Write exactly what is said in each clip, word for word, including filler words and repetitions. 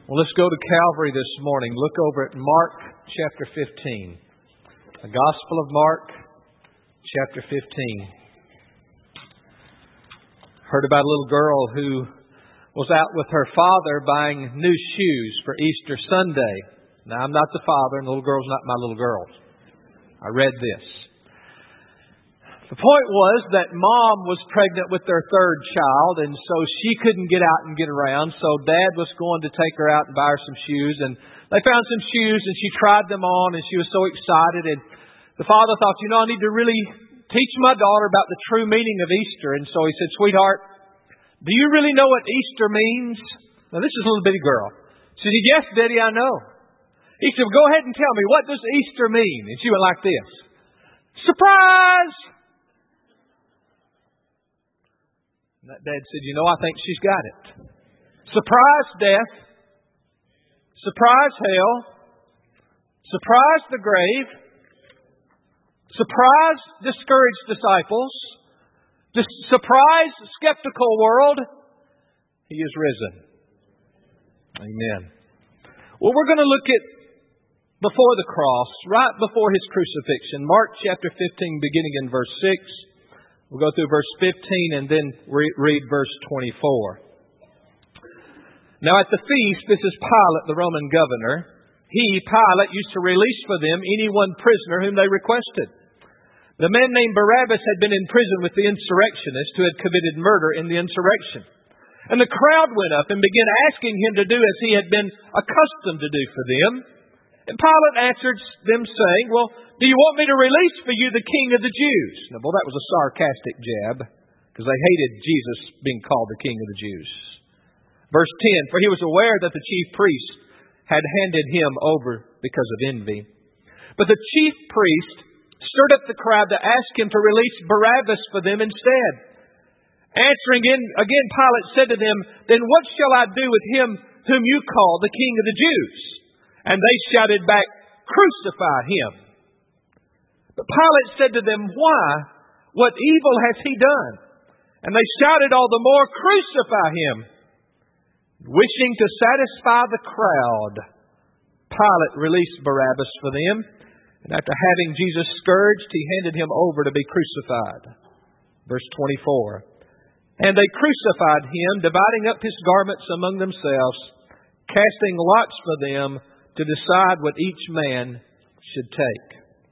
Well, let's go to Calvary this morning. Look over at Mark chapter fifteen. The Gospel of Mark chapter fifteen. Heard about a little girl who was out with her father buying new shoes for Easter Sunday. Now, I'm not the father, and the little girl's not my little girl. I read this. The point was that Mom was pregnant with their third child, and so she couldn't get out and get around. So Dad was going to take her out and buy her some shoes. And they found some shoes, and she tried them on, and she was so excited. And the father thought, you know, I need to really teach my daughter about the true meaning of Easter. And so he said, sweetheart, do you really know what Easter means? Now, this is a little bitty girl. She said, yes, Daddy, I know. He said, well, go ahead and tell me, what does Easter mean? And she went like this. Surprise! And that dad said, you know, I think she's got it. Surprise death. Surprise hell. Surprise the grave. Surprise discouraged disciples. Dis- surprise skeptical world. He is risen. Amen. Well, we're going to look at before the cross, right before His crucifixion. Mark chapter fifteen, beginning in verse six. We'll go through verse fifteen and then re- read verse twenty-four. Now at the feast, this is Pilate, the Roman governor. He, Pilate, used to release for them any one prisoner whom they requested. The man named Barabbas had been in prison with the insurrectionists who had committed murder in the insurrection. And the crowd went up and began asking him to do as he had been accustomed to do for them. And Pilate answered them, saying, well, do you want me to release for you the King of the Jews? Now, well, that was a sarcastic jab, because they hated Jesus being called the King of the Jews. Verse ten, for he was aware that the chief priest had handed him over because of envy. But the chief priest stirred up the crowd to ask him to release Barabbas for them instead. Answering in, again, Pilate said to them, then what shall I do with him whom you call the King of the Jews? And they shouted back, crucify him. But Pilate said to them, why? What evil has he done? And they shouted all the more, crucify him. Wishing to satisfy the crowd, Pilate released Barabbas for them. And after having Jesus scourged, he handed him over to be crucified. Verse twenty-four. And they crucified him, dividing up his garments among themselves, casting lots for them to decide what each man should take.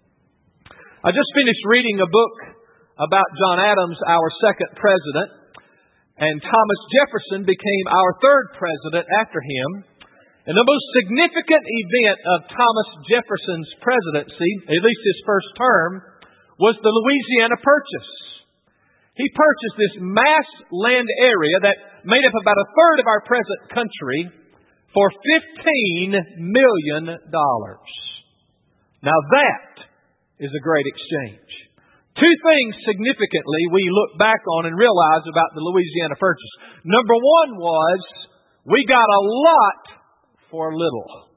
I just finished reading a book about John Adams, our second president, and Thomas Jefferson became our third president after him. And the most significant event of Thomas Jefferson's presidency, at least his first term, was the Louisiana Purchase. He purchased this mass land area that made up about a third of our present country for fifteen million dollars. Now that is a great exchange. Two things significantly we look back on and realize about the Louisiana Purchase. Number one was we got a lot for little.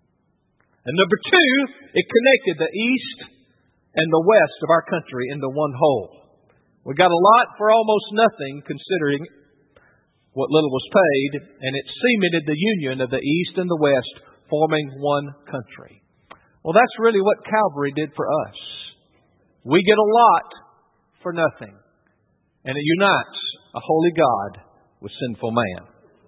And number two, it connected the east and the west of our country into one whole. We got a lot for almost nothing, considering what little was paid, and it cemented the union of the east and the west, forming one country. Well, that's really what Calvary did for us. We get a lot for nothing, and it unites a holy God with sinful man.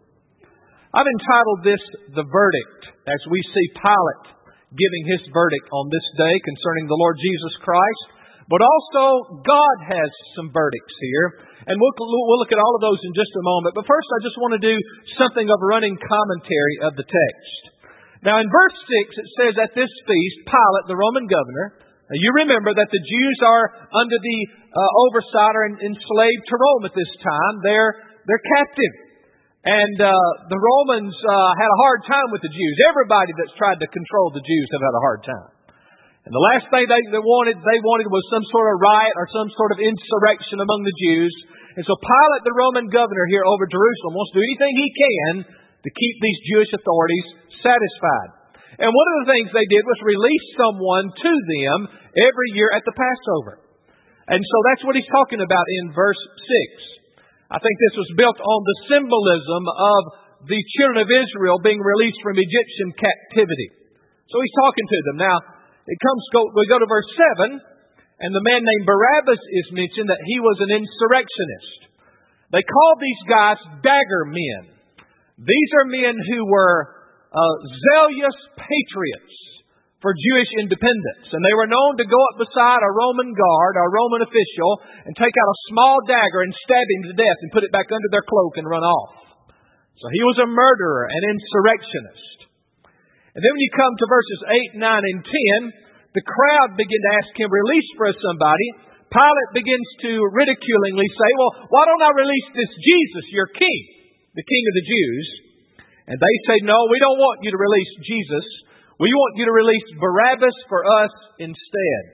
I've entitled this The Verdict, as we see Pilate giving his verdict on this day concerning the Lord Jesus Christ. But also, God has some verdicts here. And we'll, we'll look at all of those in just a moment. But first, I just want to do something of a running commentary of the text. Now, in verse six, it says, at this feast, Pilate, the Roman governor, now you remember that the Jews are under the uh, oversight or enslaved to Rome at this time. They're, they're captive. And uh, the Romans uh, had a hard time with the Jews. Everybody that's tried to control the Jews have had a hard time. And the last thing they, they wanted they wanted was some sort of riot or some sort of insurrection among the Jews. And so Pilate, the Roman governor here over Jerusalem, wants to do anything he can to keep these Jewish authorities satisfied. And one of the things they did was release someone to them every year at the Passover. And so that's what he's talking about in verse six. I think this was built on the symbolism of the children of Israel being released from Egyptian captivity. So he's talking to them. Now, it comes, go, we go to verse seven, and the man named Barabbas is mentioned, that he was an insurrectionist. They called these guys dagger men. These are men who were uh, zealous patriots for Jewish independence. And they were known to go up beside a Roman guard, a Roman official, and take out a small dagger and stab him to death and put it back under their cloak and run off. So he was a murderer, an insurrectionist. And then when you come to verses eight, nine, and ten, the crowd begin to ask him, release for us somebody. Pilate begins to ridiculingly say, well, why don't I release this Jesus, your king, the king of the Jews? And they say, no, we don't want you to release Jesus. We want you to release Barabbas for us instead.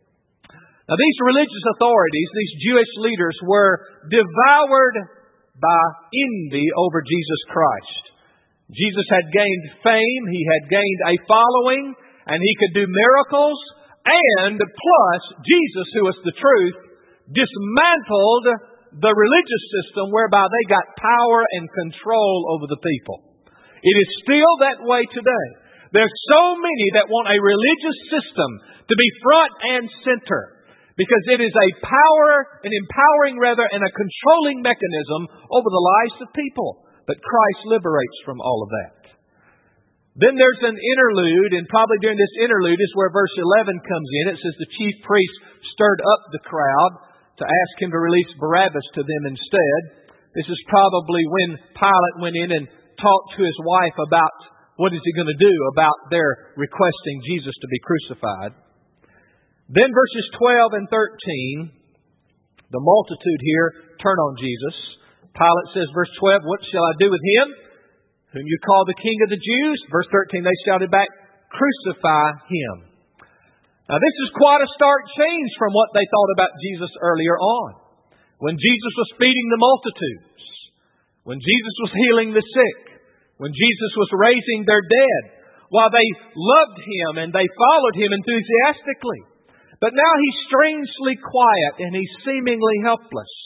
Now, these religious authorities, these Jewish leaders, were devoured by envy over Jesus Christ. Jesus had gained fame, he had gained a following, and he could do miracles, and plus, Jesus, who was the truth, dismantled the religious system whereby they got power and control over the people. It is still that way today. There's so many that want a religious system to be front and center, because it is a power, an empowering rather, and a controlling mechanism over the lives of people. But Christ liberates from all of that. Then there's an interlude, and probably during this interlude is where verse eleven comes in. It says the chief priest stirred up the crowd to ask him to release Barabbas to them instead. This is probably when Pilate went in and talked to his wife about what is he going to do about their requesting Jesus to be crucified. Then verses twelve and thirteen, the multitude here turn on Jesus. Pilate says, verse twelve, what shall I do with him whom you call the King of the Jews? Verse thirteen, they shouted back, crucify him. Now this is quite a stark change from what they thought about Jesus earlier on. When Jesus was feeding the multitudes, when Jesus was healing the sick, when Jesus was raising their dead, while they loved him and they followed him enthusiastically. But now he's strangely quiet and he's seemingly helpless.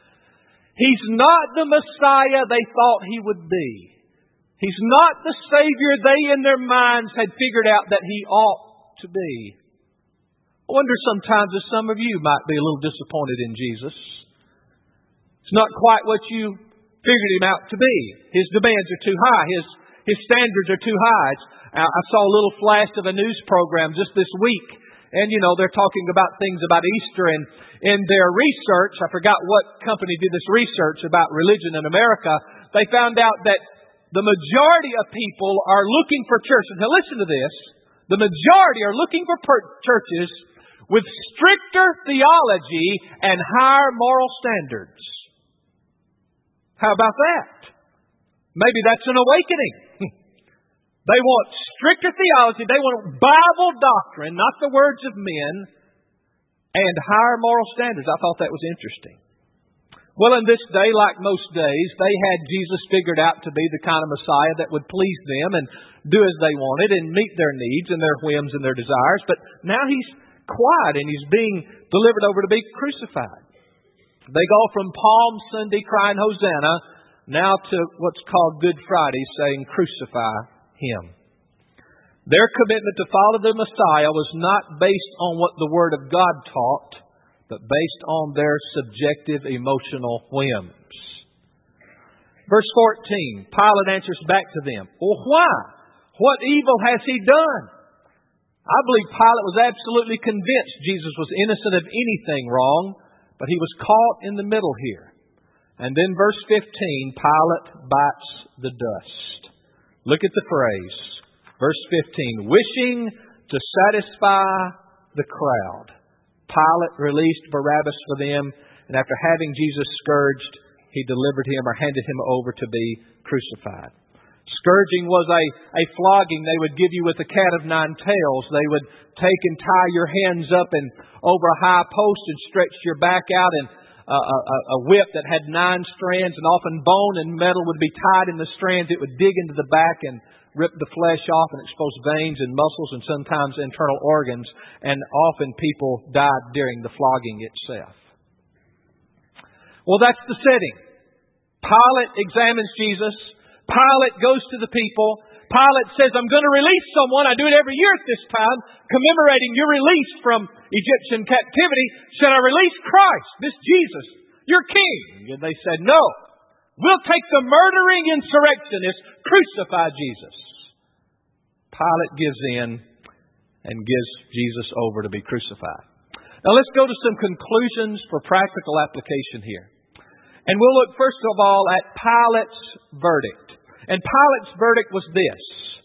He's not the Messiah they thought he would be. He's not the Savior they in their minds had figured out that he ought to be. I wonder sometimes if some of you might be a little disappointed in Jesus. It's not quite what you figured him out to be. His demands are too high. His, his standards are too high. It's, I saw a little flash of a news program just this week. And, you know, they're talking about things about Easter. And in their research, I forgot what company did this research about religion in America, they found out that the majority of people are looking for churches. Now listen to this. The majority are looking for per- churches with stricter theology and higher moral standards. How about that? Maybe that's an awakening. They want stricter theology. They want Bible doctrine, not the words of men, and higher moral standards. I thought that was interesting. Well, in this day, like most days, they had Jesus figured out to be the kind of Messiah that would please them and do as they wanted and meet their needs and their whims and their desires. But now he's quiet and he's being delivered over to be crucified. They go from Palm Sunday crying Hosanna now to what's called Good Friday saying crucify him. Their commitment to follow the Messiah was not based on what the Word of God taught, but based on their subjective emotional whims. Verse fourteen, Pilate answers back to them, well, why? What evil has he done? I believe Pilate was absolutely convinced Jesus was innocent of anything wrong, but he was caught in the middle here. And then verse fifteen, Pilate bites the dust. Look at the phrase. Verse fifteen, wishing to satisfy the crowd, Pilate released Barabbas for them, and after having Jesus scourged, he delivered him or handed him over to be crucified. Scourging was a, a flogging they would give you with a cat of nine tails. They would take and tie your hands up and over a high post and stretch your back out, and a, a, a whip that had nine strands, and often bone and metal would be tied in the strands. It would dig into the back and rip the flesh off and expose veins and muscles and sometimes internal organs. And often people died during the flogging itself. Well, that's the setting. Pilate examines Jesus, Pilate goes to the people. Pilate says, I'm going to release someone. I do it every year at this time, commemorating your release from Egyptian captivity. Should I release Christ, this Jesus, your king? And they said, no. We'll take the murdering insurrectionist, crucify Jesus. Pilate gives in and gives Jesus over to be crucified. Now let's go to some conclusions for practical application here. And we'll look first of all at Pilate's verdict. And Pilate's verdict was this: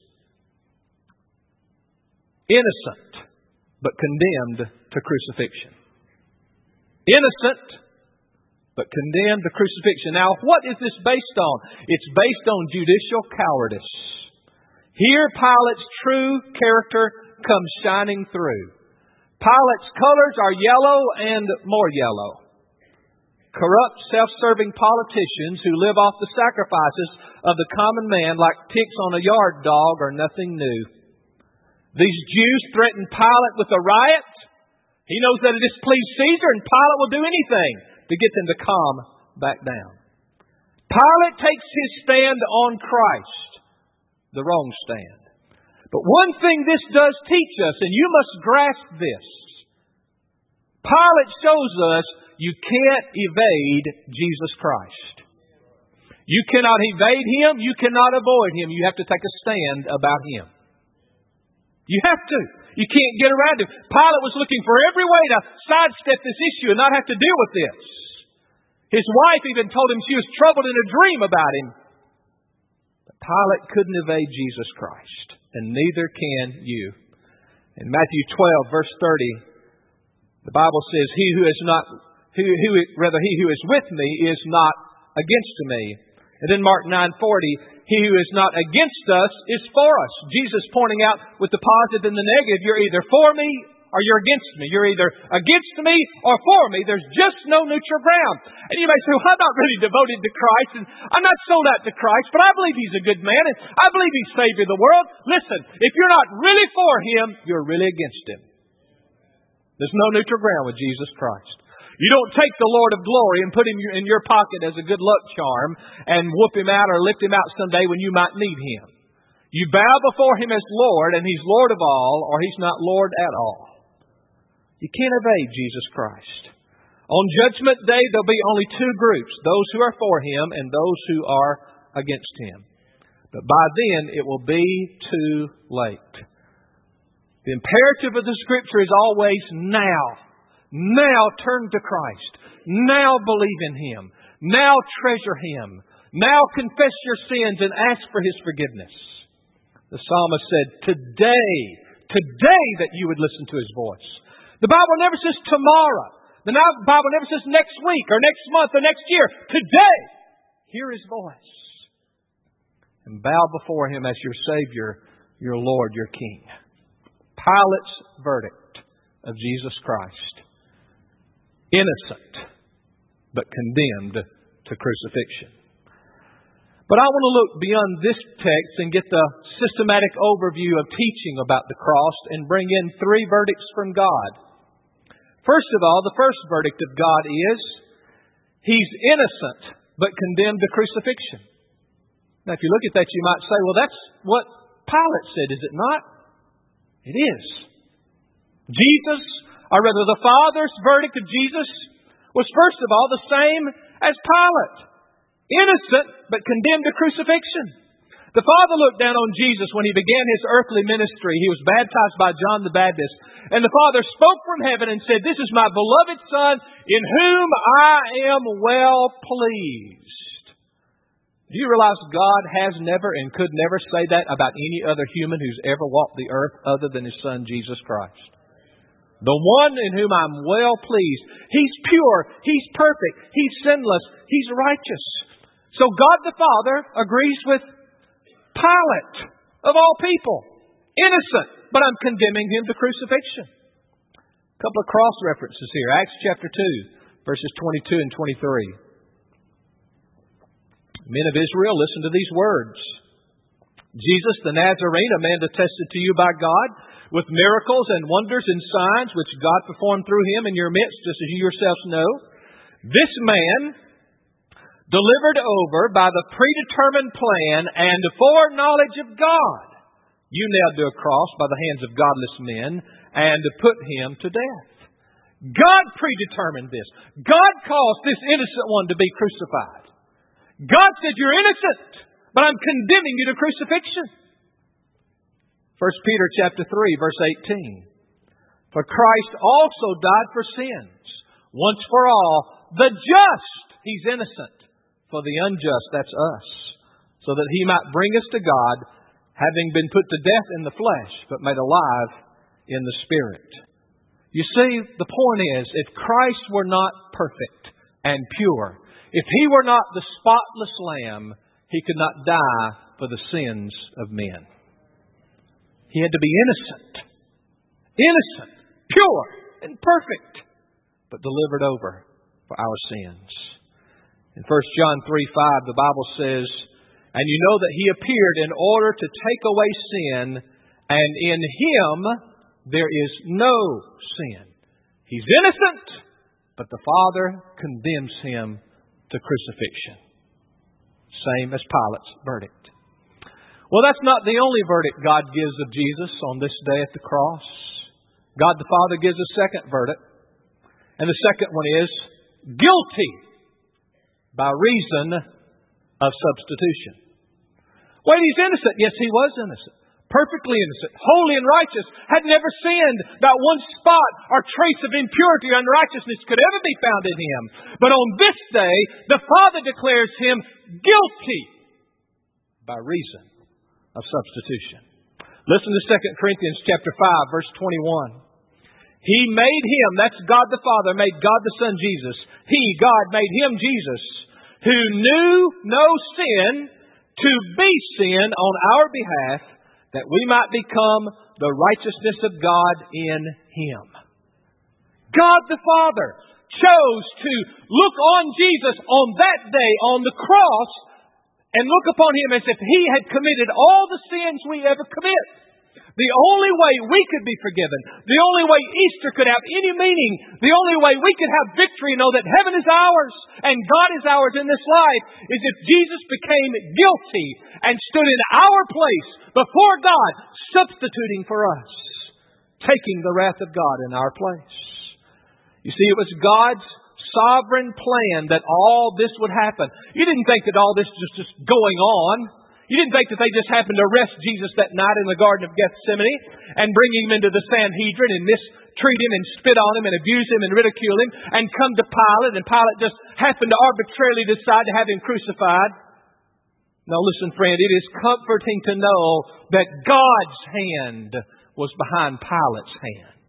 innocent, but condemned to crucifixion. Innocent, but condemned to crucifixion. Now, what is this based on? It's based on judicial cowardice. Here, Pilate's true character comes shining through. Pilate's colors are yellow and more yellow. Corrupt, self-serving politicians who live off the sacrifices of the common man like ticks on a yard dog are nothing new. These Jews threaten Pilate with a riot. He knows that it displeased Caesar, and Pilate will do anything to get them to calm back down. Pilate takes his stand on Christ, the wrong stand. But one thing this does teach us, and you must grasp this. Pilate shows us you can't evade Jesus Christ. You cannot evade Him. You cannot avoid Him. You have to take a stand about Him. You have to. You can't get around Him. Pilate was looking for every way to sidestep this issue and not have to deal with this. His wife even told him she was troubled in a dream about him. But Pilate couldn't evade Jesus Christ. And neither can you. In Matthew twelve, verse thirty, the Bible says, He who is not, who, who, rather, he who is with me is not against me. And then Mark nine forty, he who is not against us is for us. Jesus pointing out with the positive and the negative, you're either for me or you're against me. You're either against me or for me. There's just no neutral ground. And you may say, well, I'm not really devoted to Christ, and I'm not sold out to Christ, but I believe He's a good man, and I believe He's Savior of the world. Listen, if you're not really for Him, you're really against Him. There's no neutral ground with Jesus Christ. You don't take the Lord of glory and put Him in your pocket as a good luck charm and whoop Him out or lift Him out someday when you might need Him. You bow before Him as Lord, and He's Lord of all, or He's not Lord at all. You can't evade Jesus Christ. On Judgment Day, there'll be only two groups, those who are for Him and those who are against Him. But by then, it will be too late. The imperative of the Scripture is always now. Now turn to Christ. Now believe in Him. Now treasure Him. Now confess your sins and ask for His forgiveness. The psalmist said, today, today that you would listen to His voice. The Bible never says tomorrow. The Bible never says next week or next month or next year. Today, hear His voice. And bow before Him as your Savior, your Lord, your King. Pilate's verdict of Jesus Christ. Innocent, but condemned to crucifixion. But I want to look beyond this text and get the systematic overview of teaching about the cross and bring in three verdicts from God. First of all, the first verdict of God is, He's innocent, but condemned to crucifixion. Now, if you look at that, you might say, well, that's what Pilate said, is it not? It is. Jesus, or rather the Father's verdict of Jesus, was first of all the same as Pilate. Innocent, but condemned to crucifixion. The Father looked down on Jesus when He began His earthly ministry. He was baptized by John the Baptist. And the Father spoke from heaven and said, this is my beloved Son, in whom I am well pleased. Do you realize God has never and could never say that about any other human who's ever walked the earth other than His Son, Jesus Christ? The one in whom I'm well pleased. He's pure. He's perfect. He's sinless. He's righteous. So God the Father agrees with Pilate, of all people. Innocent, but I'm condemning him to crucifixion. A couple of cross references here. Acts chapter two, verses twenty-two and twenty-three. Men of Israel, listen to these words. Jesus the Nazarene, a man attested to you by God, with miracles and wonders and signs which God performed through Him in your midst, just as you yourselves know. This man, delivered over by the predetermined plan and foreknowledge of God. You nailed to a cross by the hands of godless men and put him to death. God predetermined this. God caused this innocent one to be crucified. God said, you're innocent, but I'm condemning you to crucifixion. First Peter chapter three, verse eighteen. For Christ also died for sins, once for all. The just, he's innocent. For the unjust, that's us. So that he might bring us to God, having been put to death in the flesh, but made alive in the Spirit. You see, the point is, if Christ were not perfect and pure, if he were not the spotless Lamb, he could not die for the sins of men. He had to be innocent. Innocent, pure, and perfect, but delivered over for our sins. In First John three five, the Bible says, and you know that he appeared in order to take away sin, and in him there is no sin. He's innocent, but the Father condemns him to crucifixion. Same as Pilate's verdict. Well, that's not the only verdict God gives of Jesus on this day at the cross. God the Father gives a second verdict. And the second one is guilty by reason of substitution. Wait, he's innocent. Yes, he was innocent. Perfectly innocent. Holy and righteous. Had never sinned. Not one spot or trace of impurity or unrighteousness could ever be found in him. But on this day, the Father declares him guilty by reason of substitution. Listen to Second Corinthians chapter five, verse twenty-one. He made him, that's God the Father, made God the Son Jesus. He, God, made him Jesus, who knew no sin, to be sin on our behalf, that we might become the righteousness of God in him. God the Father chose to look on Jesus on that day, on the cross, and look upon him as if he had committed all the sins we ever commit. The only way we could be forgiven, the only way Easter could have any meaning, the only way we could have victory and know that heaven is ours and God is ours in this life is if Jesus became guilty and stood in our place before God, substituting for us, taking the wrath of God in our place. You see, it was God's sovereign plan that all this would happen. You didn't think that all this was just going on. You didn't think that they just happened to arrest Jesus that night in the Garden of Gethsemane and bring him into the Sanhedrin and mistreat him and spit on him and abuse him and ridicule him and come to Pilate, and Pilate just happened to arbitrarily decide to have him crucified. Now listen, friend, it is comforting to know that God's hand was behind Pilate's hand.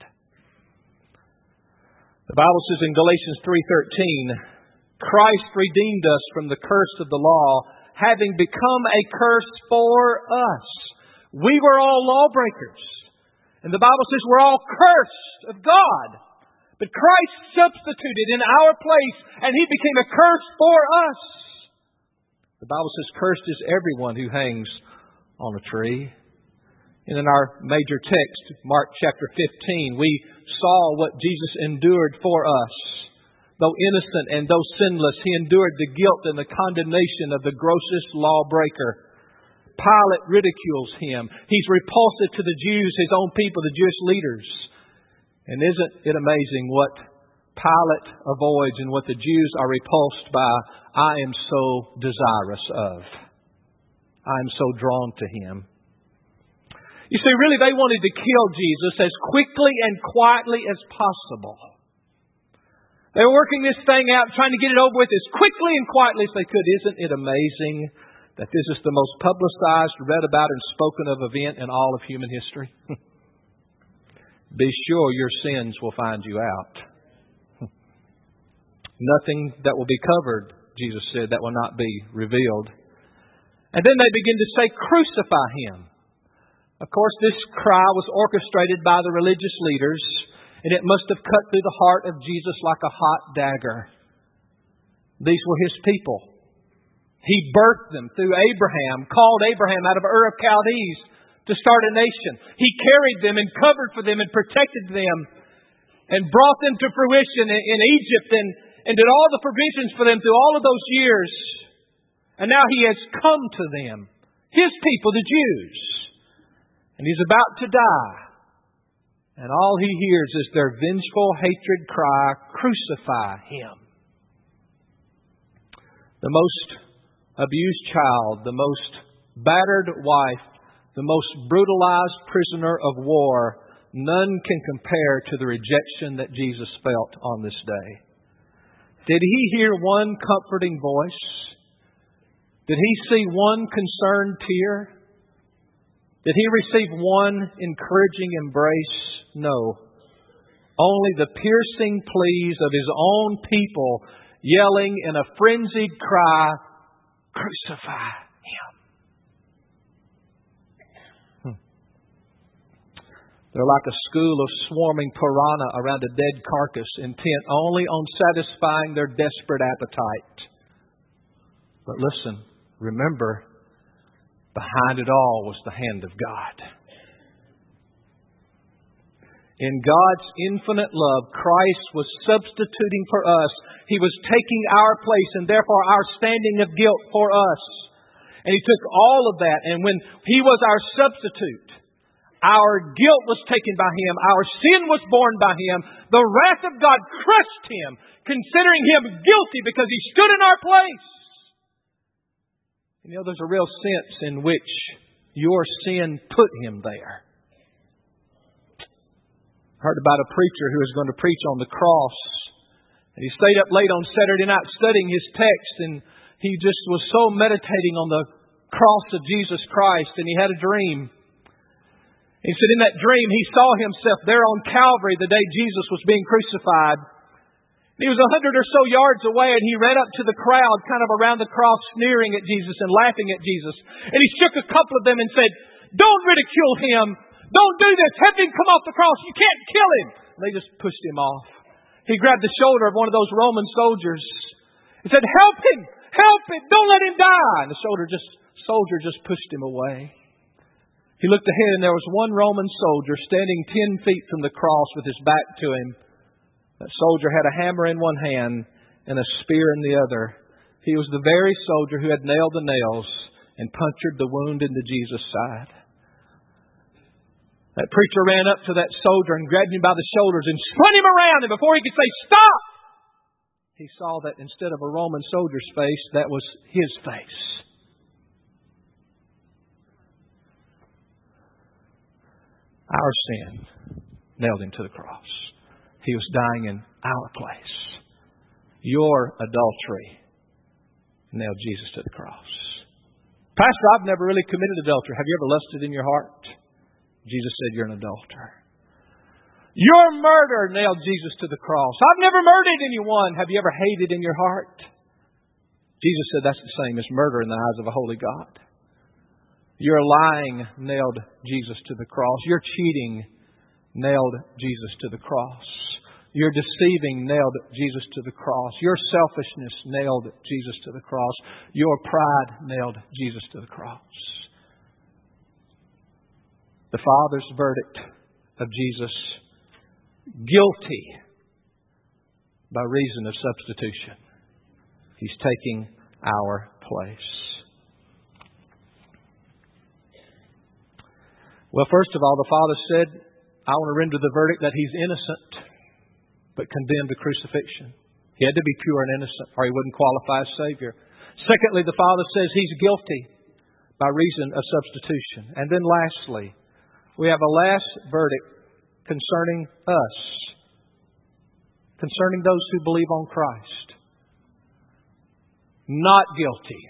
The Bible says in Galatians three thirteen, Christ redeemed us from the curse of the law, having become a curse for us. We were all lawbreakers. And the Bible says we're all cursed of God. But Christ substituted in our place, and he became a curse for us. The Bible says cursed is everyone who hangs on a tree. And in our major text, Mark chapter fifteen, we saw what Jesus endured for us. Though innocent and though sinless, he endured the guilt and the condemnation of the grossest lawbreaker. Pilate ridicules him. He's repulsive to the Jews, his own people, the Jewish leaders. And isn't it amazing what Pilate avoids and what the Jews are repulsed by? I am so desirous of. I am so drawn to him. You see, really they wanted to kill Jesus as quickly and quietly as possible. They were working this thing out, trying to get it over with as quickly and quietly as they could. Isn't it amazing that this is the most publicized, read about, and spoken of event in all of human history? Be sure your sins will find you out. Nothing that will be covered, Jesus said, that will not be revealed. And then they begin to say, crucify him. Of course, this cry was orchestrated by the religious leaders, and it must have cut through the heart of Jesus like a hot dagger. These were his people. He birthed them through Abraham, called Abraham out of Ur of Chaldees to start a nation. He carried them and covered for them and protected them and brought them to fruition in Egypt and, and did all the provisions for them through all of those years. And now He has come to them, His people, the Jews. And He's about to die. And all He hears is their vengeful hatred cry, "Crucify Him." The most abused child, the most battered wife, the most brutalized prisoner of war, none can compare to the rejection that Jesus felt on this day. Did He hear one comforting voice? Did He see one concerned tear? Did He receive one encouraging embrace? No. Only the piercing pleas of His own people yelling in a frenzied cry, "Crucify Him." Hmm. They're like a school of swarming piranha around a dead carcass, intent only on satisfying their desperate appetite. But listen, remember, behind it all was the hand of God. In God's infinite love, Christ was substituting for us. He was taking our place and therefore our standing of guilt for us. And He took all of that. And when He was our substitute, our guilt was taken by Him. Our sin was borne by Him. The wrath of God crushed Him, considering Him guilty because He stood in our place. You know, there's a real sense in which your sin put Him there. I heard about a preacher who was going to preach on the cross. And he stayed up late on Saturday night studying his text, and he just was so meditating on the cross of Jesus Christ, and he had a dream. He said in that dream he saw himself there on Calvary the day Jesus was being crucified. He was a hundred or so yards away, and he ran up to the crowd kind of around the cross, sneering at Jesus and laughing at Jesus. And he shook a couple of them and said, "Don't ridicule Him. Don't do this. Have Him come off the cross. You can't kill Him." And they just pushed Him off. He grabbed the shoulder of one of those Roman soldiers and said, "Help Him! Help Him! Don't let Him die!" And the soldier just, soldier just pushed him away. He looked ahead, and there was one Roman soldier standing ten feet from the cross with his back to him. That soldier had a hammer in one hand and a spear in the other. He was the very soldier who had nailed the nails and punctured the wound into Jesus' side. That preacher ran up to that soldier and grabbed him by the shoulders and spun him around. And before he could say, "Stop!" he saw that instead of a Roman soldier's face, that was his face. Our sin nailed Him to the cross. He was dying in our place. Your adultery nailed Jesus to the cross. "Pastor, I've never really committed adultery. Have you ever lusted in your heart?" Jesus said, "You're an adulterer." "Your murder nailed Jesus to the cross. I've never murdered anyone. Have you ever hated in your heart?" Jesus said, "That's the same as murder in the eyes of a holy God." Your lying nailed Jesus to the cross. Your cheating nailed Jesus to the cross. Your deceiving nailed Jesus to the cross. Your selfishness nailed Jesus to the cross. Your pride nailed Jesus to the cross. The Father's verdict of Jesus, guilty by reason of substitution. He's taking our place. Well, first of all, the Father said, "I want to render the verdict that He's innocent, but condemned to crucifixion." He had to be pure and innocent, or He wouldn't qualify as Savior. Secondly, the Father says He's guilty by reason of substitution. And then lastly, we have a last verdict concerning us, concerning those who believe on Christ. Not guilty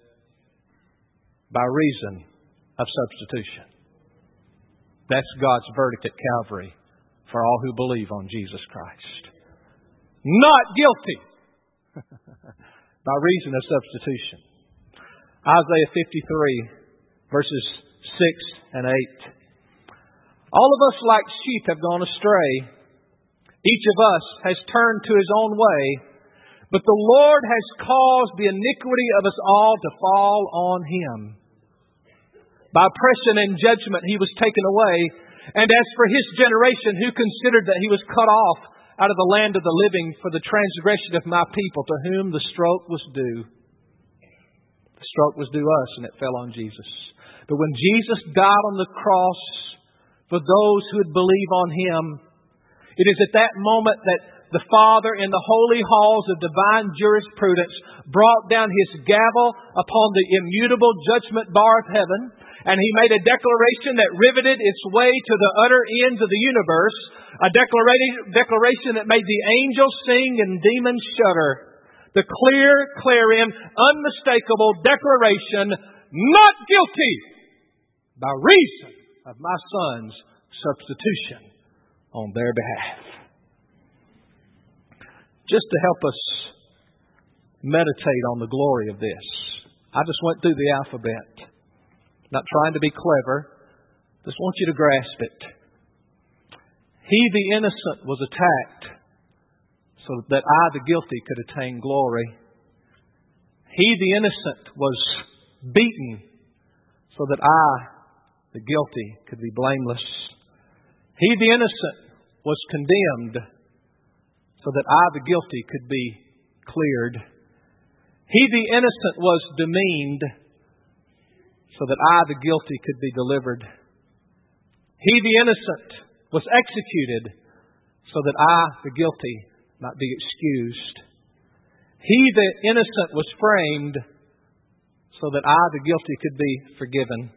by reason of substitution. That's God's verdict at Calvary for all who believe on Jesus Christ. Not guilty by reason of substitution. Isaiah fifty-three, verses six and eight. "All of us like sheep have gone astray. Each of us has turned to his own way. But the Lord has caused the iniquity of us all to fall on Him. By oppression and judgment He was taken away. And as for His generation, who considered that He was cut off out of the land of the living for the transgression of my people, to whom the stroke was due." The stroke was due us, and it fell on Jesus. But when Jesus died on the cross for those who would believe on Him, it is at that moment that the Father in the holy halls of divine jurisprudence brought down His gavel upon the immutable judgment bar of heaven, and He made a declaration that riveted its way to the utter ends of the universe, a declaration, declaration that made the angels sing and demons shudder. The clear, clarion, unmistakable declaration, not guilty, by reason of my Son's substitution on their behalf. Just to help us meditate on the glory of this, I just went through the alphabet. Not trying to be clever, just want you to grasp it. He, the innocent, was attacked so that I, the guilty, could attain glory. He, the innocent, was beaten so that I, the guilty, could be blameless. He, the innocent, was condemned so that I, the guilty, could be cleared. He, the innocent, was demeaned so that I, the guilty, could be delivered. He, the innocent, was executed so that I, the guilty, might be excused. He, the innocent, was framed so that I, the guilty, could be forgiven.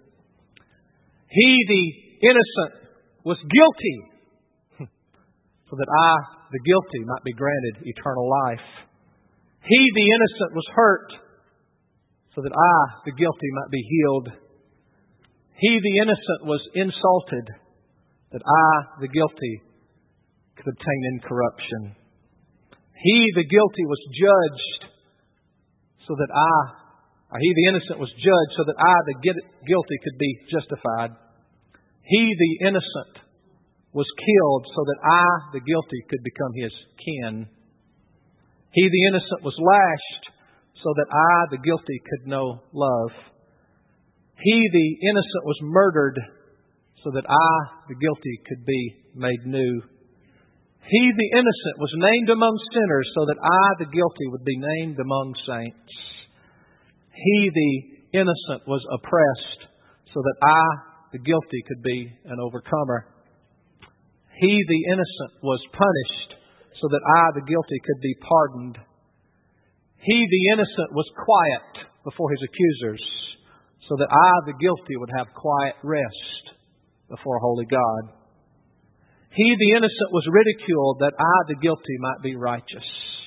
He, the innocent, was guilty so that I, the guilty, might be granted eternal life. He, the innocent, was hurt so that I, the guilty, might be healed. He, the innocent, was insulted that I, the guilty, could obtain incorruption. He, the guilty, was judged so that I, or he, the innocent, was judged so that I, the guilty, could be justified. He, the innocent, was killed so that I, the guilty, could become his kin. He, the innocent, was lashed so that I, the guilty, could know love. He, the innocent, was murdered so that I, the guilty, could be made new. He, the innocent, was named among sinners so that I, the guilty, would be named among saints. He, the innocent, was oppressed so that I, the guilty, could be an overcomer. He, the innocent, was punished so that I, the guilty, could be pardoned. He, the innocent, was quiet before his accusers so that I, the guilty, would have quiet rest before a holy God. He, the innocent, was ridiculed that I, the guilty, might be righteous.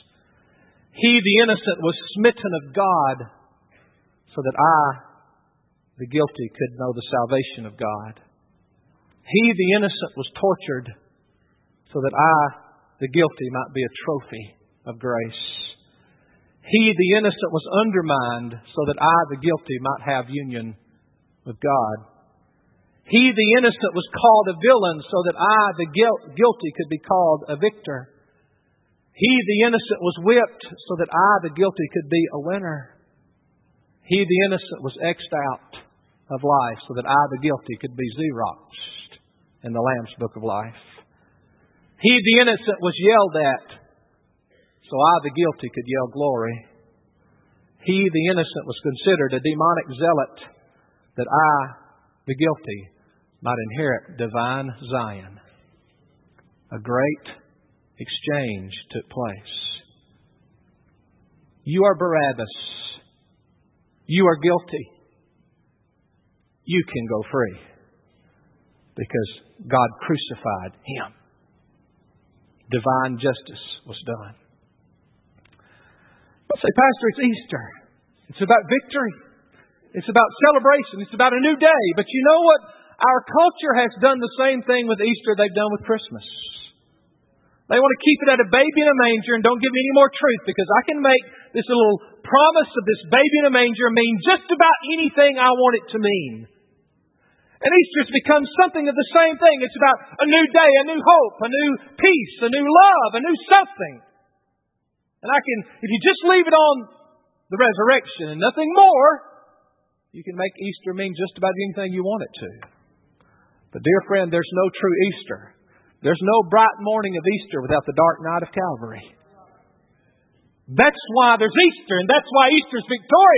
He, the innocent, was smitten of God so that I, the guilty, could know the salvation of God. He, the innocent, was tortured so that I, the guilty, might be a trophy of grace. He, the innocent, was undermined so that I, the guilty, might have union with God. He, the innocent, was called a villain so that I, the guilty, could be called a victor. He, the innocent, was whipped so that I, the guilty, could be a winner. He, the innocent, was X'd out of life so that I, the guilty, could be Xeroxed in the Lamb's Book of Life. He, the innocent, was yelled at so I, the guilty, could yell glory. He, the innocent, was considered a demonic zealot that I, the guilty, might inherit divine Zion. A great exchange took place. You are Barabbas. You are guilty. You can go free because God crucified Him. Divine justice was done. I'll say, Pastor, it's Easter. It's about victory. It's about celebration. It's about a new day. But you know what? Our culture has done the same thing with Easter they've done with Christmas. They want to keep it at a baby in a manger and don't give me any more truth because I can make this little promise of this baby in a manger mean just about anything I want it to mean. And Easter's become something of the same thing. It's about a new day, a new hope, a new peace, a new love, a new something. And I can, if you just leave it on the resurrection and nothing more, you can make Easter mean just about anything you want it to. But dear friend, there's no true Easter. There's no bright morning of Easter without the dark night of Calvary. That's why there's Easter, and that's why Easter's victorious.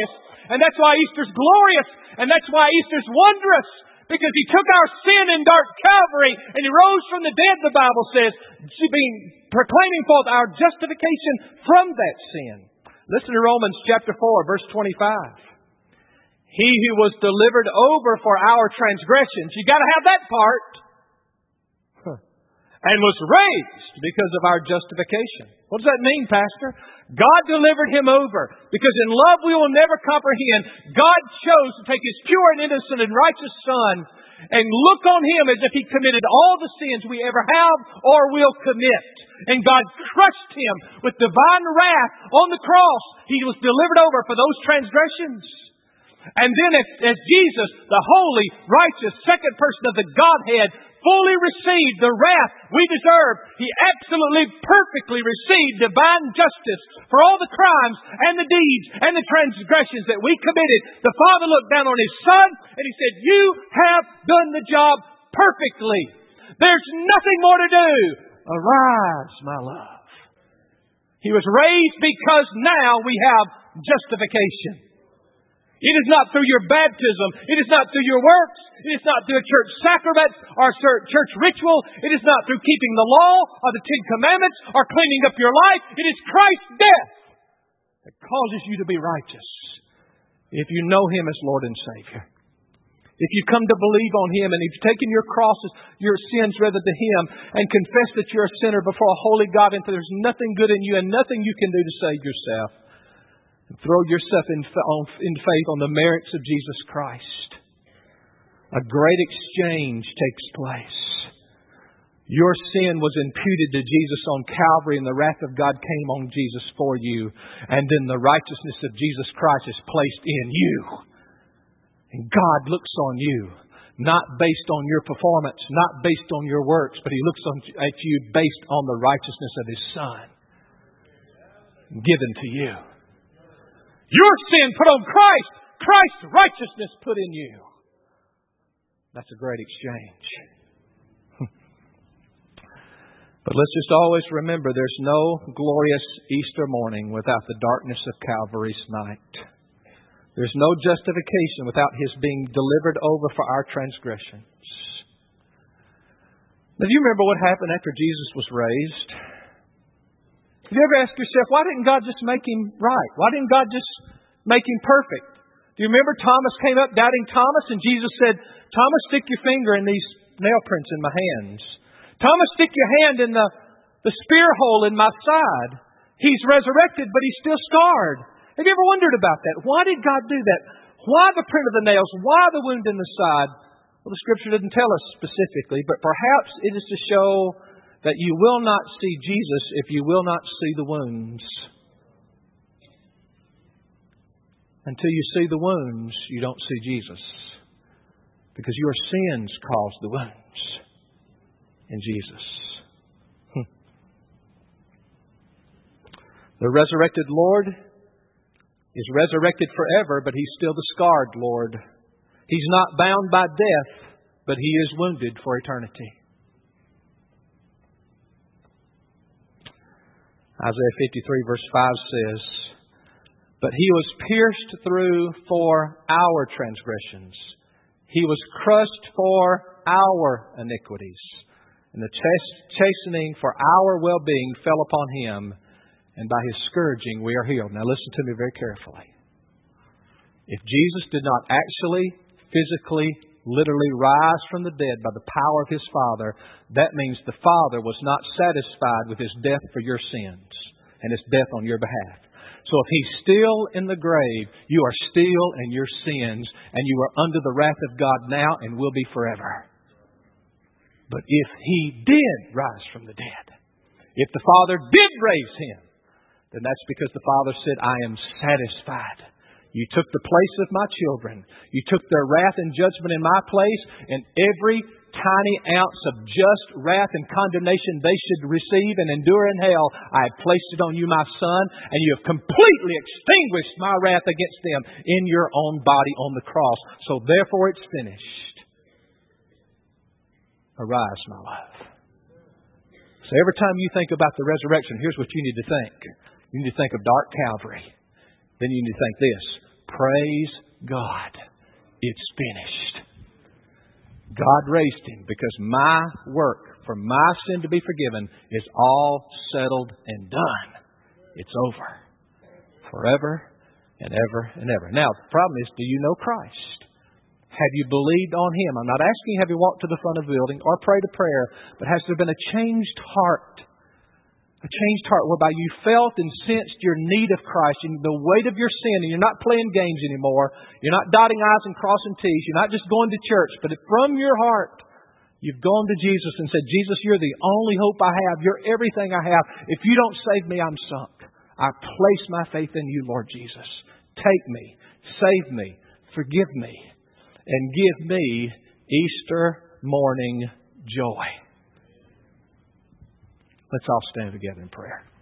And that's why Easter's glorious. And that's why Easter's wondrous. Because He took our sin in dark Calvary and He rose from the dead, the Bible says, being proclaiming forth our justification from that sin. Listen to Romans chapter four, verse twenty-five. He who was delivered over for our transgressions. You got to have that part. Huh. And was raised because of our justification. What does that mean, Pastor? God delivered Him over because in love we will never comprehend. God chose to take His pure and innocent and righteous Son and look on Him as if He committed all the sins we ever have or will commit. And God crushed Him with divine wrath on the cross. He was delivered over for those transgressions. And then as, as Jesus, the holy, righteous, second person of the Godhead, fully received the wrath we deserve, He absolutely perfectly received divine justice for all the crimes and the deeds and the transgressions that we committed. The Father looked down on His Son and He said, you have done the job perfectly. There's nothing more to do. Arise, my love. He was raised because now we have justification. It is not through your baptism. It is not through your works. It is not through a church sacrament or church ritual. It is not through keeping the law or the Ten Commandments or cleaning up your life. It is Christ's death that causes you to be righteous. If you know Him as Lord and Savior. If you come to believe on Him and you've taken your crosses, your sins rather to Him and confess that you're a sinner before a holy God and there's nothing good in you and nothing you can do to save yourself. Throw yourself in, in faith on the merits of Jesus Christ. A great exchange takes place. Your sin was imputed to Jesus on Calvary and the wrath of God came on Jesus for you. And then the righteousness of Jesus Christ is placed in you. And God looks on you, not based on your performance, not based on your works, but He looks on, at you based on the righteousness of His Son given to you. Your sin put on Christ. Christ's righteousness put in you. That's a great exchange. But let's just always remember there's no glorious Easter morning without the darkness of Calvary's night. There's no justification without His being delivered over for our transgressions. Now, do you remember what happened after Jesus was raised? Have you ever asked yourself, why didn't God just make Him right? Why didn't God just make Him perfect? Do you remember Thomas came up, doubting Thomas, and Jesus said, Thomas, stick your finger in these nail prints in my hands. Thomas, stick your hand in the, the spear hole in my side. He's resurrected, but He's still scarred. Have you ever wondered about that? Why did God do that? Why the print of the nails? Why the wound in the side? Well, the Scripture didn't tell us specifically, but perhaps it is to show that you will not see Jesus if you will not see the wounds. Until you see the wounds, you don't see Jesus. Because your sins caused the wounds in Jesus. Hmm. The resurrected Lord is resurrected forever, but He's still the scarred Lord. He's not bound by death, but He is wounded for eternity. Isaiah fifty-three verse five says, but He was pierced through for our transgressions. He was crushed for our iniquities. And the chastening for our well-being fell upon Him. And by His scourging we are healed. Now listen to me very carefully. If Jesus did not actually, physically, literally rise from the dead by the power of His Father, that means the Father was not satisfied with His death for your sins and His death on your behalf. So if He's still in the grave, you are still in your sins and you are under the wrath of God now and will be forever. But if He did rise from the dead, if the Father did raise Him, then that's because the Father said, I am satisfied. You took the place of my children. You took their wrath and judgment in my place, and every tiny ounce of just wrath and condemnation they should receive and endure in hell, I have placed it on you, my Son, and you have completely extinguished my wrath against them in your own body on the cross. So therefore it's finished. Arise, my love. So every time you think about the resurrection, here's what you need to think. You need to think of dark Calvary. Then you need to think this. Praise God. It's finished. God raised Him because my work for my sin to be forgiven is all settled and done. It's over. Forever and ever and ever. Now, the problem is, do you know Christ? Have you believed on Him? I'm not asking have you walked to the front of the building or prayed a prayer, but has there been a changed heart? A changed heart whereby you felt and sensed your need of Christ and the weight of your sin, and you're not playing games anymore. You're not dotting I's and crossing T's. You're not just going to church, but from your heart, you've gone to Jesus and said, Jesus, you're the only hope I have. You're everything I have. If you don't save me, I'm sunk. I place my faith in you, Lord Jesus. Take me, save me, forgive me, and give me Easter morning joy. Let's all stand together in prayer.